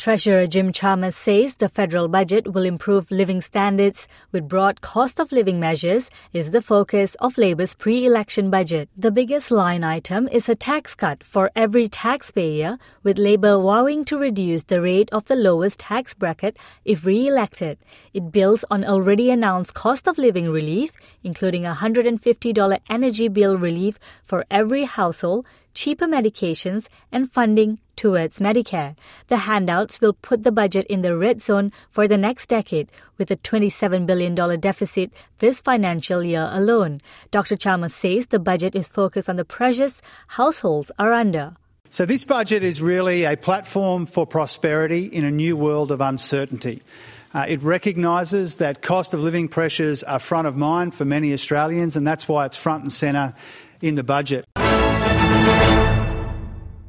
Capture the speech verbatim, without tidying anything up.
Treasurer Jim Chalmers says the federal budget will improve living standards with broad cost of living measures is the focus of Labor's pre-election budget. The biggest line item is a tax cut for every taxpayer, with Labor vowing to reduce the rate of the lowest tax bracket if re-elected. It builds on already announced cost of living relief, including a one hundred fifty dollars energy bill relief for every household, cheaper medications, and funding towards Medicare. The handouts will put the budget in the red zone for the next decade, with a twenty-seven billion dollars deficit this financial year alone. Doctor Chalmers says the budget is focused on the pressures households are under. So this budget is really a platform for prosperity in a new world of uncertainty. Uh, it recognises that cost of living pressures are front of mind for many Australians, and that's why it's front and centre in the budget.